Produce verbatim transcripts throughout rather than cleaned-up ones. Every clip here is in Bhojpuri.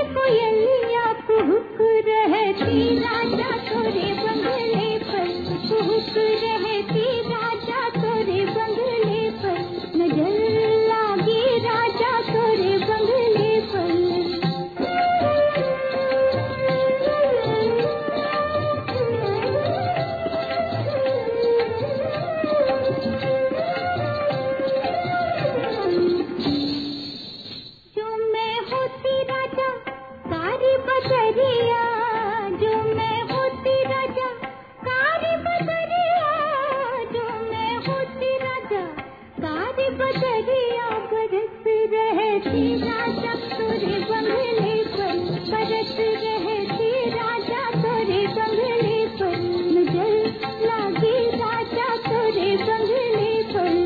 कोयलिया कुहुक रहती राजा तोरे बंगले पर, कुहुक रहती राजा तोरे बंगले पर, नजर लागी राजा तोरे बंगले पर। जो मैं होती राजा कारी बदरिया, जो मैं होती राजा कारी बदरिया, जो मैं होती राजा कारी बदरिया, बरस रहती राजा तोरे बंगले पर, बरस रहती राजा तोरे बंगले पर, नजर लागी राजा तोरे बंगले पर।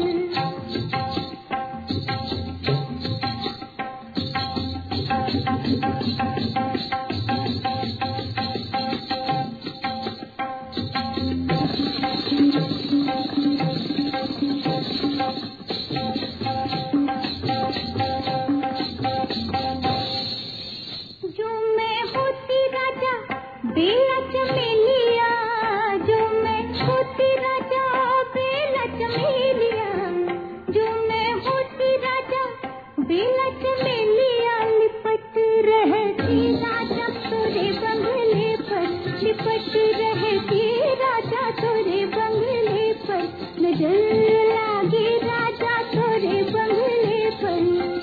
जो मैं होती राजा बेला चमेलिया, जो मैं होती राजा बेला चमेलिया, जो मैं होती राजा बेला चमेलिया, लिपट रहती राजा तोरे बंगले पर, लिपट रहती राजा तोरे बंगले पर, नजर लागी राजा तोरे बंगले पर।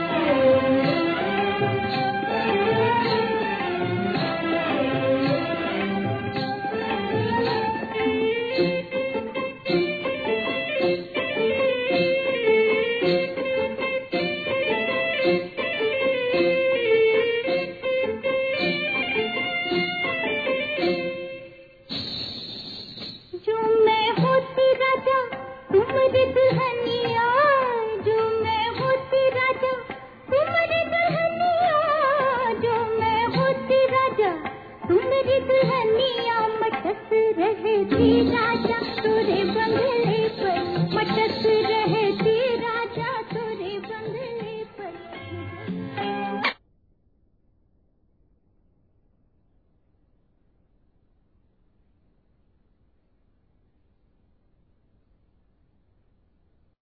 जो मैं होती राजा तुम्हारी दुल्हनिया, जो मैं होती राजा तुम्हारी दुल्हनिया, जो मैं होती राजा तुम्हारी दुल्हनिया, मटक रहती राजा तोरे बंगले पर, मटक